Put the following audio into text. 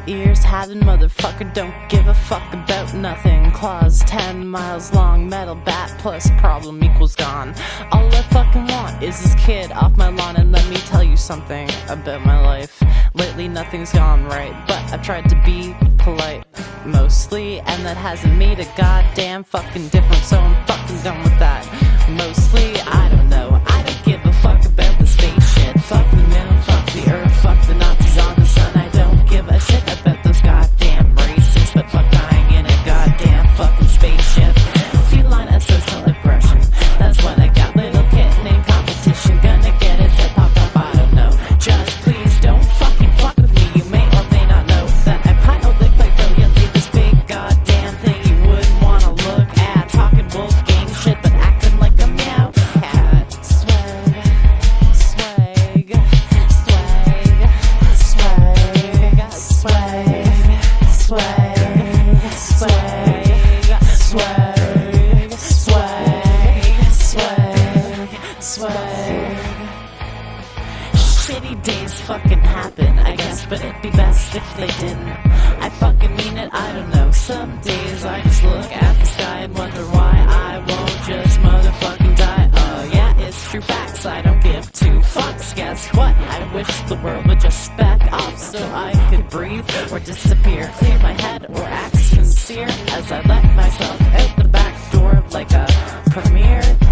ears having motherfucker don't give a fuck about nothing. Claws 10 miles long, metal bat plus problem equals gone. All I fucking want is this kid off my lawn, and let me tell you something about my life. Lately nothing's gone right, but I've tried to be polite mostly, and that hasn't made a goddamn fucking difference, so I'm fucking done with that. Mostly, I don't know, I don't give a fuck about the space shit. Fuck the moon, fuck the earth, fuck the Nazis on the sun. I don't give a shit about those goddamn racists, but fuck dying in a goddamn fucking spaceship. Feline and social aggression, that's what I got. Little kitten in competition, gonna get his hip hop off, I don't know. Just please don't fucking fuck with me. You may or may not know that I pilot quite brilliantly this big goddamn thing you wouldn't wanna look at. Talking Wolfgang shit, but acting like a meow cat. Swag, swag, swag, swag, swag, swag, swag, swag, swag, swag. Shitty days fucking happen, I guess, but it'd be best if they didn't. I fucking mean it, I don't know. Some days I just look at the sky and wonder why I won't just motherfucking die. Oh yeah, it's true facts, I don't give two fucks. Guess what? I wish the world would just spec off so I could breathe or disappear. Clear my head or act sincere as I let myself out the back door like a premiere.